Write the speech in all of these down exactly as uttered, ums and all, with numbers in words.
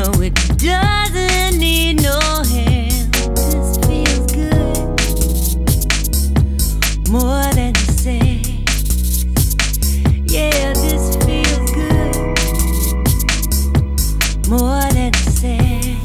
No, it doesn't need no help. This feels good, more than sex. Yeah, this feels good, more than sex.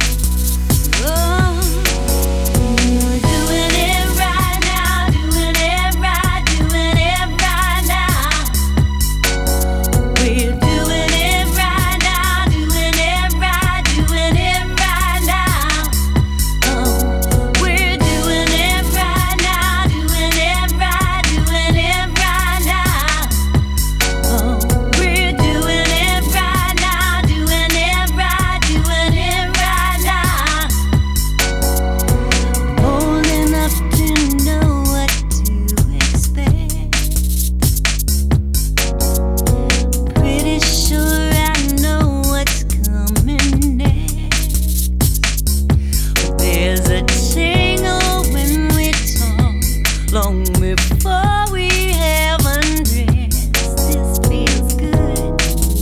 Long before we have undressed, this feels good,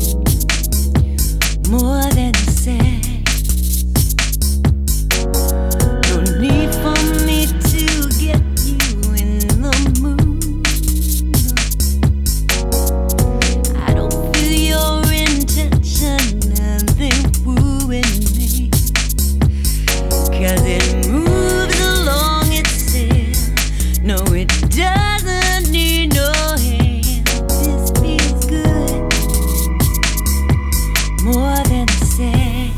more than sex. No need for me to get you in the mood. I don't feel your intention and they wooing me, 'cause it moves along itself. No, it doesn't need no help. This feels good, more than sex.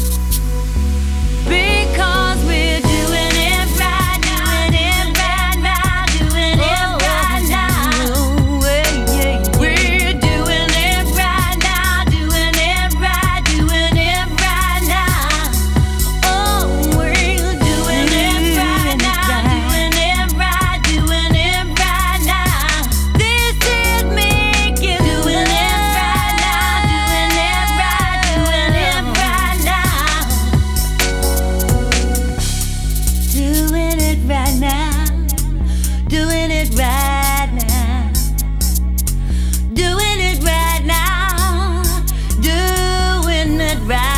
Because we're doing it right now, doing it right now, doing it right now. We're doing it right now, doing it right, doing it right now. Oh, we're doing it right now, doing it right, doing it right now. This is making doing it right now, doing it right, doing it right now. Doing it right now, doing it right now, doing it right now, doing it right.